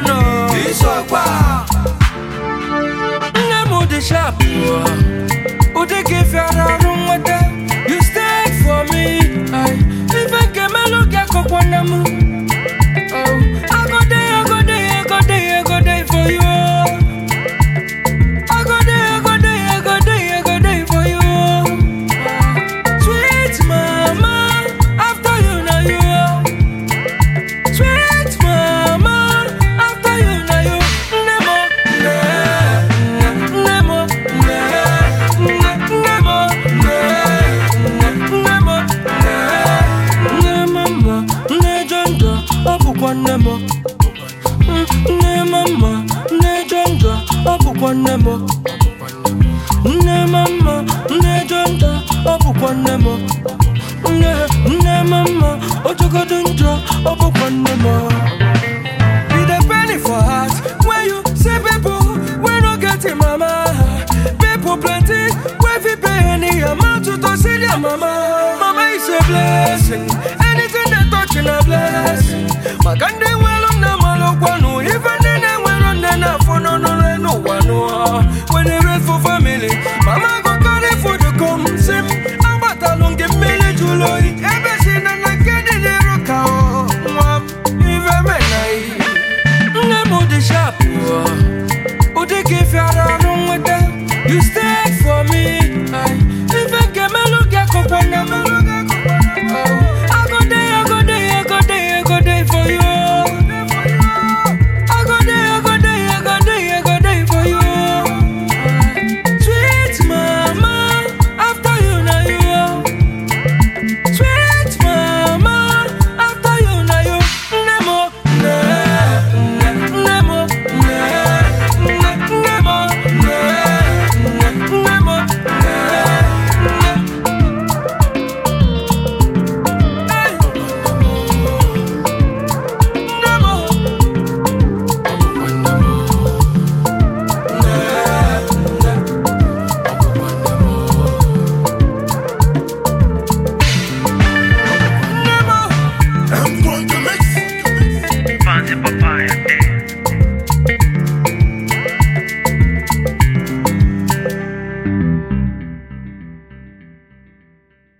no. Nemo the sharp. Ude give your room with that. You stayed for me. Even Kemelo Gako Kwanamu. I go there for you. I go there for you. Sweet mama, after you know you. Sweet mama, after you know you. Nemo, ne mama, ne jonda, opukwa nemo. Ne mama, ne jonda, opukwa nemo. Ne mama, otokodunja, opukwa nemo. Be the penny for heart when you see people we no get it, mama. People plenty, we fi pay any amount to see their mama. Mama is a blessing, anything they touch in a blessing. Makande